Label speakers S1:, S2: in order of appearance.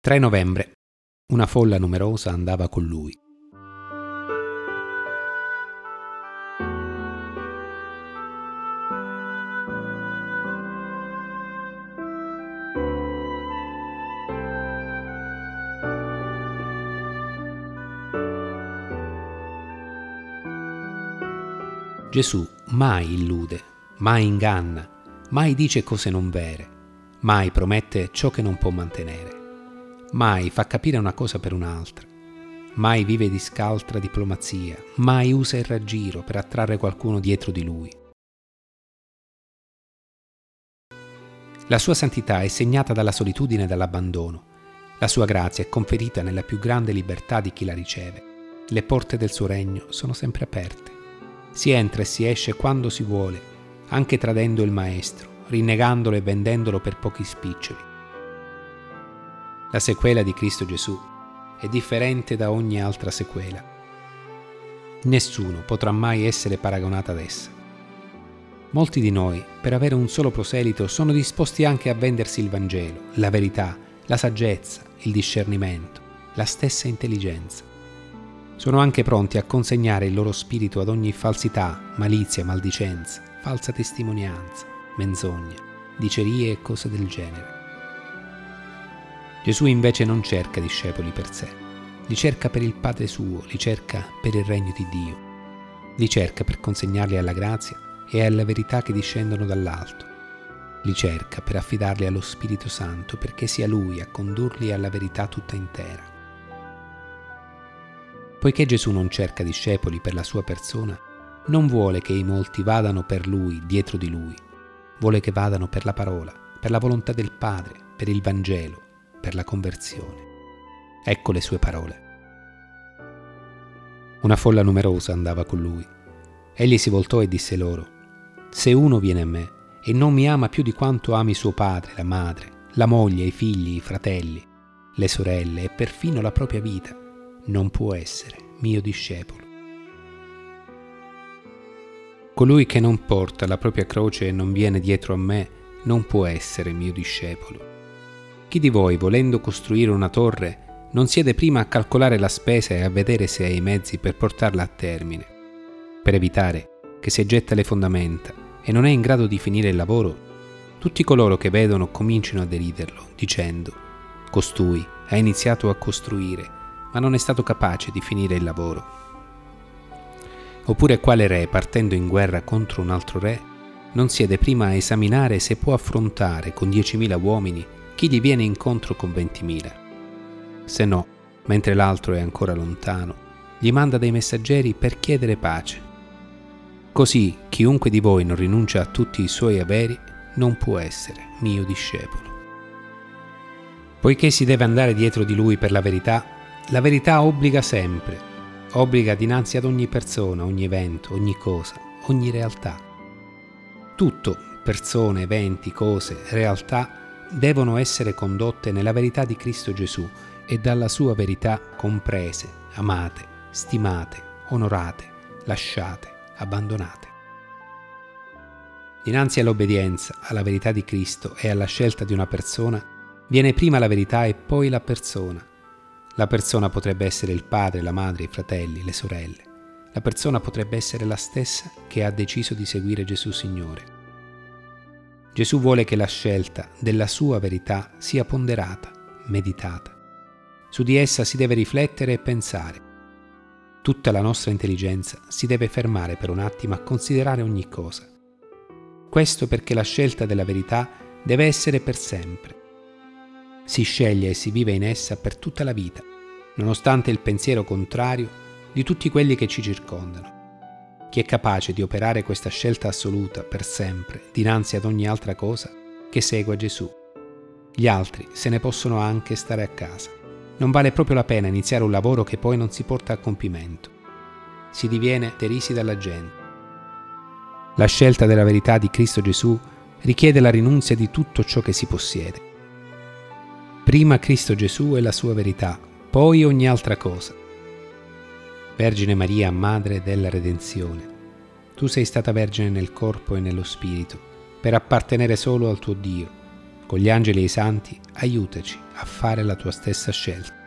S1: 3 novembre. Una folla numerosa andava con lui. Gesù mai illude, mai inganna, mai dice cose non vere, mai promette ciò che non può mantenere, mai fa capire una cosa per un'altra, mai vive di scaltra diplomazia, mai usa il raggiro per attrarre qualcuno dietro di lui. La sua santità è segnata dalla solitudine e dall'abbandono. La sua grazia è conferita nella più grande libertà di chi la riceve. Le porte del suo regno sono sempre aperte. Si entra e si esce quando si vuole, anche tradendo il Maestro, rinnegandolo e vendendolo per pochi spiccioli. La sequela di Cristo Gesù è differente da ogni altra sequela. Nessuno potrà mai essere paragonata ad essa. Molti di noi, per avere un solo proselito, sono disposti anche a vendersi il Vangelo, la verità, la saggezza, il discernimento, la stessa intelligenza. Sono anche pronti a consegnare il loro spirito ad ogni falsità, malizia, maldicenza, falsa testimonianza, menzogna, dicerie e cose del genere. Gesù invece non cerca discepoli per sé, li cerca per il Padre suo, li cerca per il regno di Dio, li cerca per consegnarli alla grazia e alla verità che discendono dall'alto, li cerca per affidarli allo Spirito Santo perché sia Lui a condurli alla verità tutta intera. Poiché Gesù non cerca discepoli per la sua persona, non vuole che i molti vadano per Lui, dietro di Lui. Vuole che vadano per la parola, per la volontà del Padre, per il Vangelo, per la conversione. Ecco le sue parole. Una folla numerosa andava con Lui. Egli si voltò e disse loro: «Se uno viene a me e non mi ama più di quanto ami suo padre, la madre, la moglie, i figli, i fratelli, le sorelle e perfino la propria vita, non può essere mio discepolo. Colui che non porta la propria croce e non viene dietro a me non può essere mio discepolo. Chi di voi, volendo costruire una torre, non siede prima a calcolare la spesa e a vedere se ha i mezzi per portarla a termine, per evitare che se getta le fondamenta e non è in grado di finire il lavoro, tutti coloro che vedono cominciano a deriderlo, dicendo: costui ha iniziato a costruire, ma non è stato capace di finire il lavoro. Oppure quale re, partendo in guerra contro un altro re, non siede prima a esaminare se può affrontare con 10.000 uomini chi gli viene incontro con 20.000. Se no, mentre l'altro è ancora lontano, gli manda dei messaggeri per chiedere pace. Così chiunque di voi non rinuncia a tutti i suoi averi non può essere mio discepolo. Poiché si deve andare dietro di lui per la verità obbliga sempre, obbliga dinanzi ad ogni persona, ogni evento, ogni cosa, ogni realtà. Tutto, persone, eventi, cose, realtà, devono essere condotte nella verità di Cristo Gesù e dalla sua verità comprese, amate, stimate, onorate, lasciate, abbandonate. Dinanzi all'obbedienza, alla verità di Cristo e alla scelta di una persona, viene prima la verità e poi la persona. La persona potrebbe essere il padre, la madre, i fratelli, le sorelle. La persona potrebbe essere la stessa che ha deciso di seguire Gesù Signore. Gesù vuole che la scelta della sua verità sia ponderata, meditata. Su di essa si deve riflettere e pensare. Tutta la nostra intelligenza si deve fermare per un attimo a considerare ogni cosa. Questo perché la scelta della verità deve essere per sempre. Si sceglie e si vive in essa per tutta la vita, nonostante il pensiero contrario di tutti quelli che ci circondano. Chi è capace di operare questa scelta assoluta per sempre dinanzi ad ogni altra cosa, che segua Gesù. Gli altri se ne possono anche stare a casa. Non vale proprio la pena iniziare un lavoro che poi non si porta a compimento. Si diviene derisi dalla gente. La scelta della verità di Cristo Gesù richiede la rinunzia di tutto ciò che si possiede. Prima Cristo Gesù e la sua verità, poi ogni altra cosa. Vergine Maria, Madre della Redenzione, tu sei stata vergine nel corpo e nello spirito, per appartenere solo al tuo Dio. Con gli angeli e i santi aiutaci a fare la tua stessa scelta.